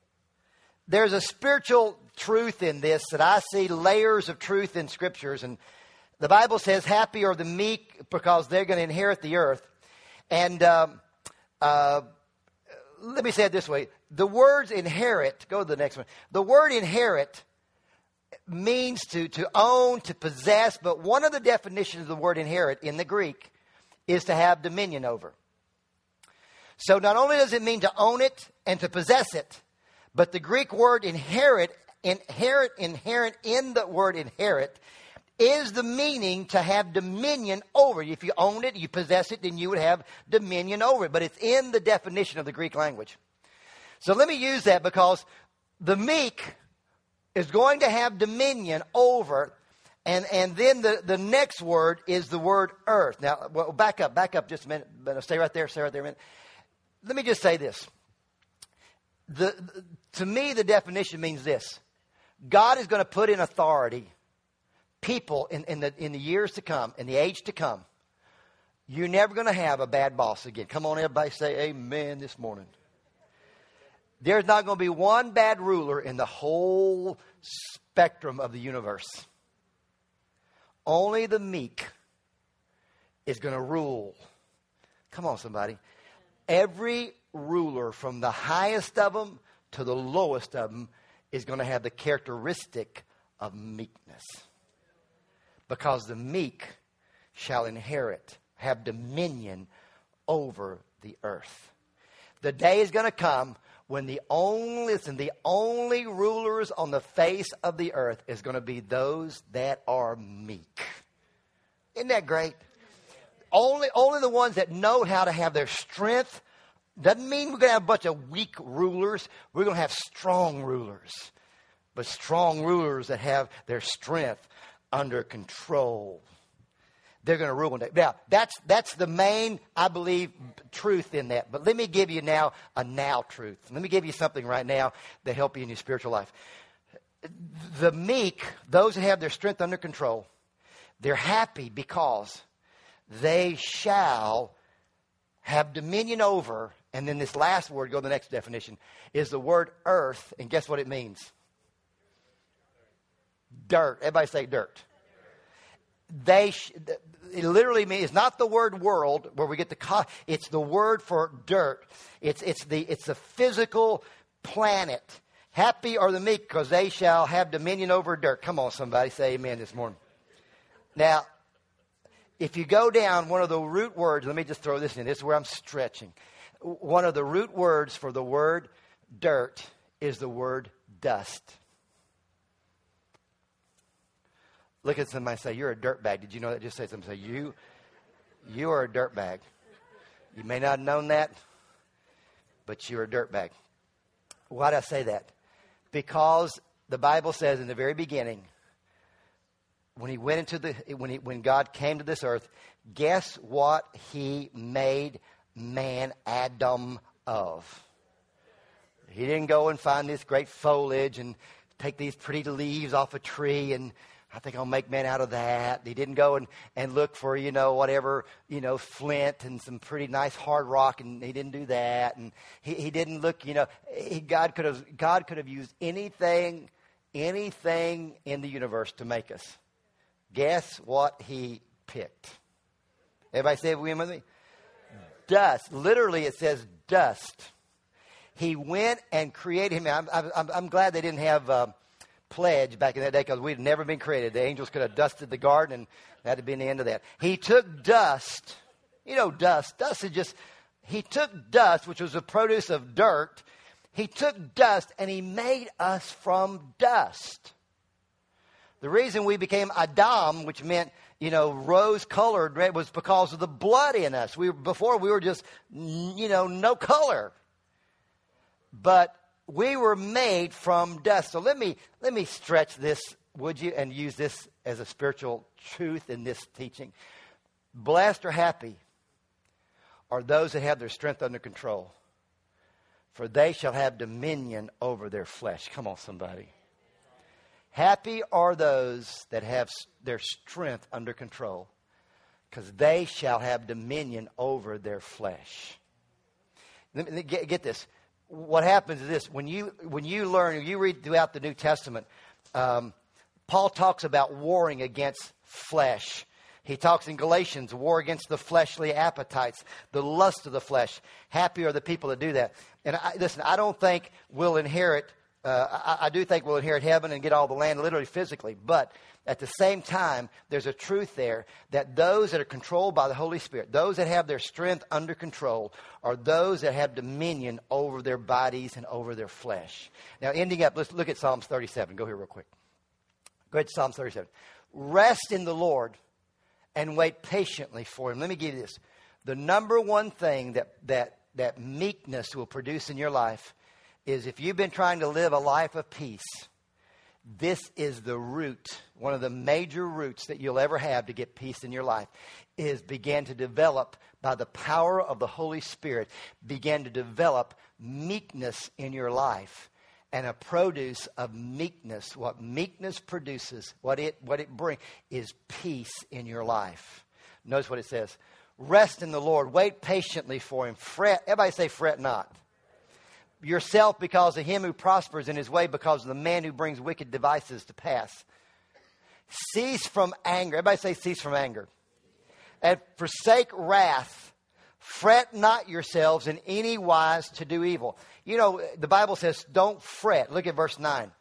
There's a spiritual truth in this that I see layers of truth in scriptures. And the Bible says, happy are the meek because they're going to inherit the earth. And um, uh, let me say it this way. The words inherit, go to the next one. The word inherit means to, to own, to possess. But one of the definitions of the word inherit in the Greek is to have dominion over. So not only does it mean to own it and to possess it, but the Greek word inherit, inherit, inherent in the word inherit, is the meaning to have dominion over. If you own it, you possess it, then you would have dominion over it. But it's in the definition of the Greek language. So let me use that because the meek is going to have dominion over, and, and then the, the next word is the word earth. Now, well, back up, back up just a minute. But stay right there, stay right there a minute. let me just say this. The, the, to me, the definition means this. God is going to put in authority people in, in, the, in the years to come, in the age to come. You're never going to have a bad boss again. Come on, everybody say amen this morning. There's not going to be one bad ruler in the whole spectrum of the universe. Only the meek is going to rule. Come on, somebody. Every ruler, from the highest of them to the lowest of them, is going to have the characteristic of meekness. Because the meek shall inherit, have dominion over the earth. The day is going to come when the only, listen, the only rulers on the face of the earth is going to be those that are meek. Isn't that great? Only, only the ones that know how to have their strength. Doesn't mean we're going to have a bunch of weak rulers. We're going to have strong rulers. But strong rulers that have their strength under control. They're going to rule one day. Now, that's, that's the main, I believe, truth in that. But let me give you now a now truth. Let me give you something right now that help you in your spiritual life. The meek, those that have their strength under control, they're happy because they shall have dominion over, and then this last word, go to the next definition, is the word earth. And guess what it means? Dirt. Everybody say dirt. They, sh- it literally means, it's not the word world where we get the, co- it's the word for dirt. It's, it's the, it's the physical planet. Happy are the meek because they shall have dominion over dirt. Come on, somebody say amen this morning. Now, if you go down one of the root words, let me just throw this in. This is where I'm stretching. One of the root words for the word dirt is the word dust. Look at somebody and say, you're a dirt bag. Did you know that? Just say something. Say, you, you are a dirt bag. You may not have known that, but you're a dirt bag. Why did I say that? Because the Bible says in the very beginning, when he went into the, when he, when God came to this earth, guess what he made man Adam of? He didn't go and find this great foliage and take these pretty leaves off a tree and I think I'll make man out of that. He didn't go and, and look for, you know, whatever, you know, flint and some pretty nice hard rock, and he didn't do that. And he, he didn't look, you know, he, God could have God could have used anything, anything in the universe to make us. Guess what he picked? Everybody say it with me? Dust. Literally, it says dust. He went and created him. I'm, I'm, I'm glad they didn't have uh, pledge back in that day because we'd never been created. The angels could have dusted the garden and that had been the end of that. He took dust. You know, dust. Dust is just, he took dust, which was the produce of dirt. He took dust and he made us from dust. The reason we became Adam, which meant, you know, rose-colored, was because of the blood in us. We before we were just, you know, no color. But we were made from dust. So let me let me stretch this, would you, and use this as a spiritual truth in this teaching. Blessed or happy are those that have their strength under control, for they shall have dominion over their flesh. Come on, somebody. Happy are those that have their strength under control, because they shall have dominion over their flesh. Let me get, get this. What happens is this. When you when you learn, you read throughout the New Testament, um, Paul talks about warring against flesh. He talks in Galatians, war against the fleshly appetites, the lust of the flesh. Happy are the people that do that. And I, listen, I don't think we'll inherit Uh, I, I do think we'll inherit heaven and get all the land literally physically. But at the same time, there's a truth there that those that are controlled by the Holy Spirit, those that have their strength under control, are those that have dominion over their bodies and over their flesh. Now, ending up, let's look at Psalms thirty-seven. Go here real quick. Go ahead to Psalms thirty-seven. Rest in the Lord and wait patiently for Him. Let me give you this. The number one thing that that that meekness will produce in your life is if you've been trying to live a life of peace, This is the root, one of the major roots that you'll ever have to get peace in your life, is begin to develop by the power of the Holy Spirit, begin to develop meekness in your life. And a produce of meekness, what meekness produces, what it what it brings, is peace in your life. Notice what it says. Rest in the Lord. Wait patiently for him. Fret. Everybody say fret not. Yourself because of him who prospers in his way, because of the man who brings wicked devices to pass. Cease from anger. Everybody say cease from anger. And forsake wrath. Fret not yourselves in any wise to do evil. You know, the Bible says, don't fret. Look at verse nine.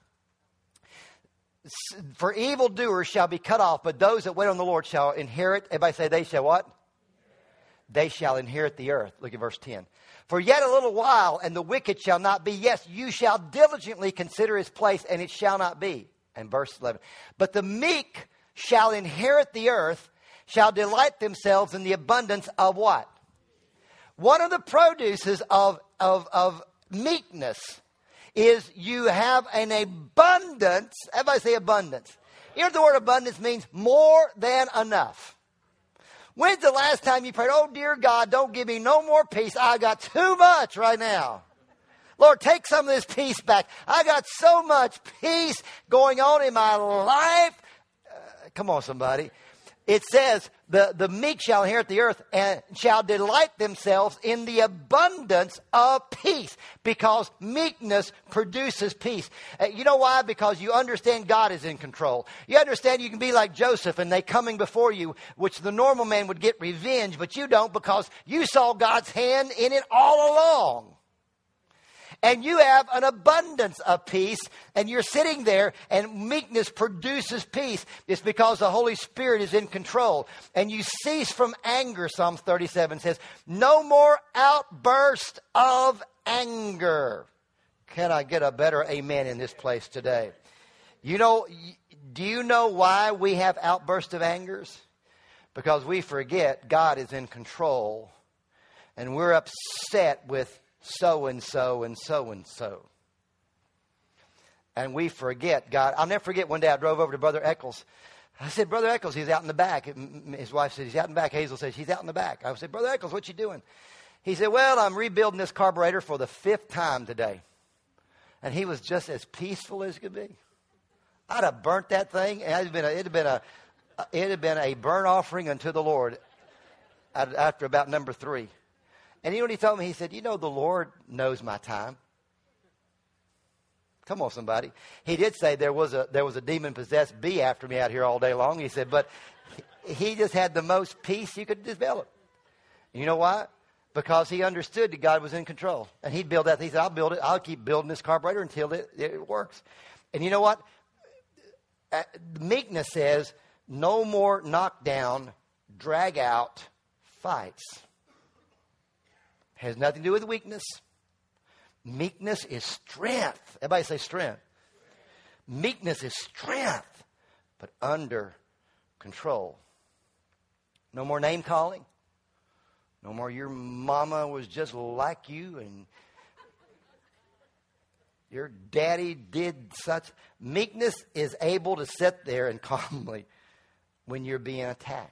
For evildoers shall be cut off, but those that wait on the Lord shall inherit. Everybody say they shall what? They shall inherit the earth. Look at verse ten. For yet a little while, and the wicked shall not be. Yes, you shall diligently consider his place, and it shall not be. And verse eleven. But the meek shall inherit the earth, shall delight themselves in the abundance of what? One of the produces of, of, of meekness is you have an abundance. Everybody say abundance. You know what the word abundance means? More than enough. When's the last time you prayed, oh, dear God, don't give me no more peace. I got too much right now. Lord, take some of this peace back. I got so much peace going on in my life. Uh, come on, somebody. It says, the, the meek shall inherit the earth and shall delight themselves in the abundance of peace, because meekness produces peace. Uh, you know why? Because you understand God is in control. You understand you can be like Joseph and they coming before you, which the normal man would get revenge, but you don't, because you saw God's hand in it all along. And you have an abundance of peace, and you're sitting there, and meekness produces peace. It's because the Holy Spirit is in control. And you cease from anger, Psalm thirty-seven says. No more outburst of anger. Can I get a better amen in this place today? You know, do you know why we have outbursts of angers? Because we forget God is in control, and we're upset with so-and-so and so-and-so. And we forget God. I'll never forget one day I drove over to Brother Eccles. I said, Brother Eccles, he's out in the back. His wife said, he's out in the back. Hazel says, he's out in the back. I said, Brother Eccles, what you doing? He said, well, I'm rebuilding this carburetor for the fifth time today. And he was just as peaceful as could be. I'd have burnt that thing. And it'd have been a, it'd have been a, it'd have been a burnt offering unto the Lord after about number three. And you know what he told me? He said, you know, the Lord knows my time. Come on, somebody. He did say there was a there was a demon-possessed bee after me out here all day long. He said, but he just had the most peace you could develop. And you know why? Because he understood that God was in control. And he'd build that. He said, I'll build it. I'll keep building this carburetor until it, it works. And you know what? Uh, meekness says, no more knockdown, drag out fights. Has nothing to do with weakness. Meekness is strength. Everybody say strength. Meekness is strength, but under control. No more name calling. No more your mama was just like you and your daddy did such. Meekness is able to sit there and calmly when you're being attacked.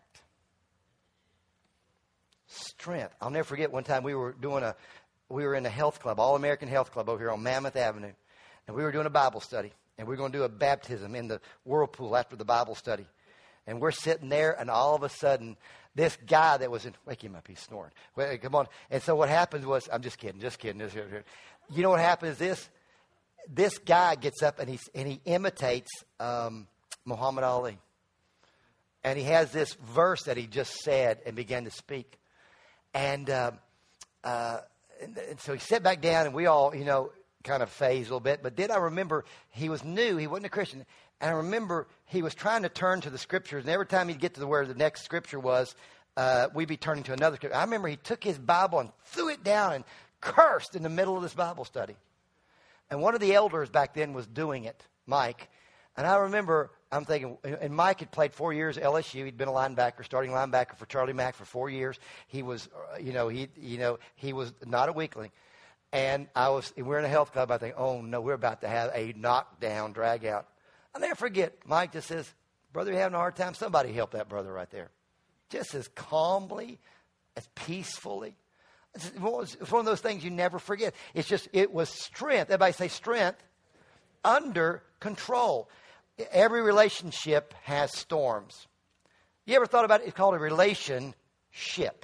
Strength. I'll never forget one time we were doing a, we were in a health club, All American Health Club over here on Mammoth Avenue. And we were doing a Bible study. And we were going to do a baptism in the whirlpool after the Bible study. And we're sitting there, and all of a sudden, this guy that was in, wake him up, he's snoring. Wait, come on. And so what happens was, I'm just kidding, just kidding. Just, you know what happens is this? This guy gets up and, he's, and he imitates um, Muhammad Ali. And he has this verse that he just said and began to speak. And, uh, uh, and, and so he sat back down, and we all, you know, kind of phased a little bit. But then I remember he was new. He wasn't a Christian. And I remember he was trying to turn to the scriptures. And every time he'd get to the, where the next scripture was, uh, we'd be turning to another scripture. I remember he took his Bible and threw it down and cursed in the middle of this Bible study. And one of the elders back then was doing it, Mike. And I remember, I'm thinking, and Mike had played four years at L S U. He'd been a linebacker, starting linebacker for Charlie Mack for four years. He was, you know, he, you know, he was not a weakling. And I was, we we're in a health club. I think, oh no, we're about to have a knockdown, drag out. I'll never forget, Mike just says, brother, you're having a hard time. Somebody help that brother right there. Just as calmly, as peacefully. It's one of those things you never forget. It's just, it was strength. Everybody say strength under control. Every relationship has storms. You ever thought about it? It's called a relationship.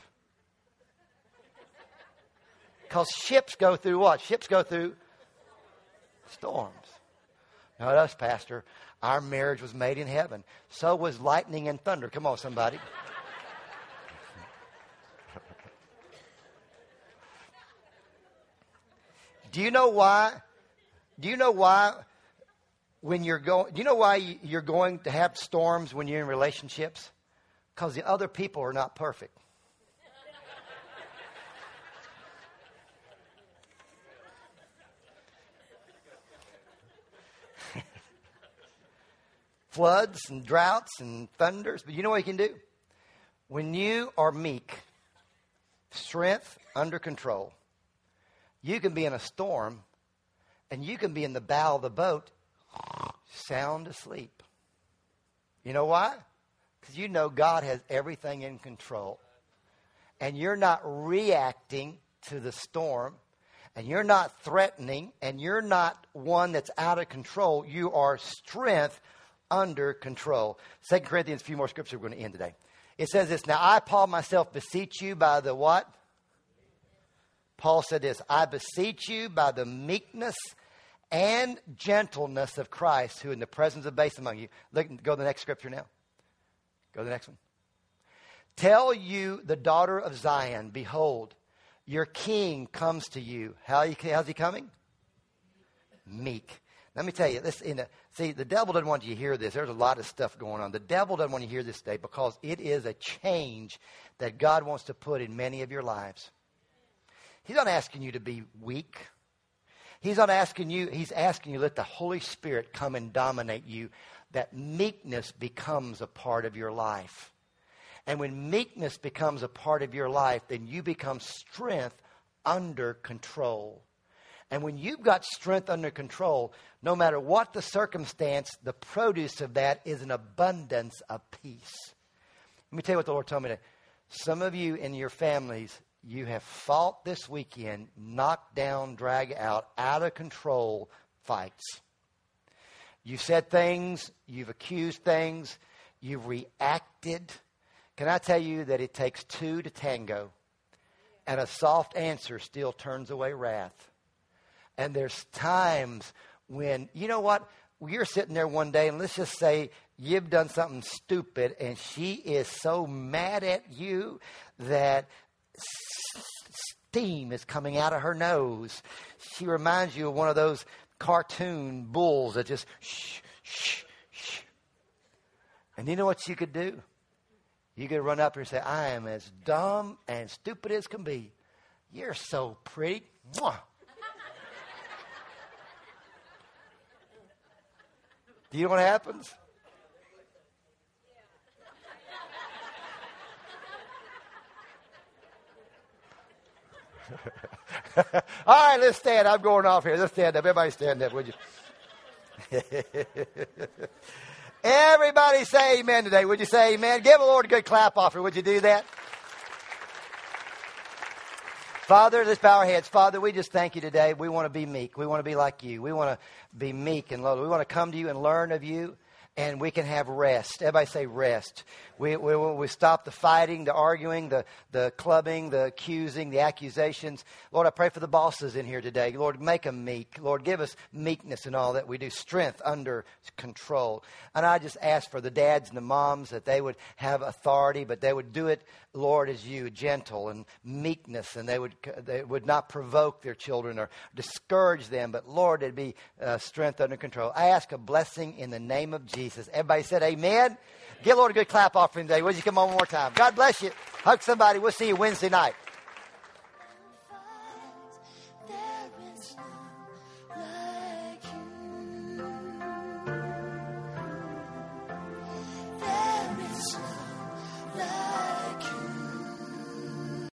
Because ships go through what? Ships go through storms. Not us, Pastor. Our marriage was made in heaven. So was lightning and thunder. Come on, somebody. Do you know why? Do you know why when you're going, do you know why you're going to have storms when you're in relationships? Because the other people are not perfect. Floods and droughts and thunders. But you know what you can do? When you are meek, strength under control, you can be in a storm and you can be in the bow of the boat sound asleep. You know why? Because you know God has everything in control. And you're not reacting to the storm. And you're not threatening. And you're not one that's out of control. You are strength under control. Second Corinthians, a few more scriptures we're going to end today. It says this, now I, Paul, myself beseech you by the what? Paul said this, I beseech you by the meekness and gentleness of Christ, who in the presence of base among you. Look, go to the next scripture now. Go to the next one. Tell you, the daughter of Zion, behold, your king comes to you. How he, how's he coming? Meek. Let me tell you, this in a, see, the devil doesn't want you to hear this. There's a lot of stuff going on. The devil doesn't want you to hear this today because it is a change that God wants to put in many of your lives. He's not asking you to be weak. He's not asking you, he's asking you to let the Holy Spirit come and dominate you, that meekness becomes a part of your life. And when meekness becomes a part of your life, then you become strength under control. And when you've got strength under control, no matter what the circumstance, the produce of that is an abundance of peace. Let me tell you what the Lord told me today. Some of you in your families, you have fought this weekend, knocked down, drag out, out of control fights. You've said things, you've accused things, you've reacted. Can I tell you that it takes two to tango? And a soft answer still turns away wrath. And there's times when, you know what, you're sitting there one day and let's just say you've done something stupid and she is so mad at you that steam is coming out of her nose. She reminds you of one of those cartoon bulls that just shh, shh, shh. And you know what you could do? You could run up here and say, I am as dumb and stupid as can be. You're so pretty. Mwah. Do you know what happens? All right, let's stand. I'm going off here. Let's stand up. Everybody stand up, would you? Everybody say amen today. Would you say amen? Give the Lord a good clap offering. Would you do that? Father, let's bow our heads. Father, we just thank you today. We want to be meek. We want to be like you. We want to be meek and lowly. We want to come to you and learn of you, and we can have rest. Everybody say rest. We, we, we stop the fighting, the arguing, the, the clubbing, the accusing, the accusations. Lord, I pray for the bosses in here today. Lord, make them meek. Lord, give us meekness in all that we do, strength under control. And I just ask for the dads and the moms that they would have authority, but they would do it, Lord, as you, gentle and meekness, and they would they would not provoke their children or discourage them, but Lord, it'd be uh, strength under control. I ask a blessing in the name of Jesus. Everybody said amen. Give Lord a good clap offering today. Would you come on one more time? God bless you. Hug somebody. We'll see you Wednesday night. There is none like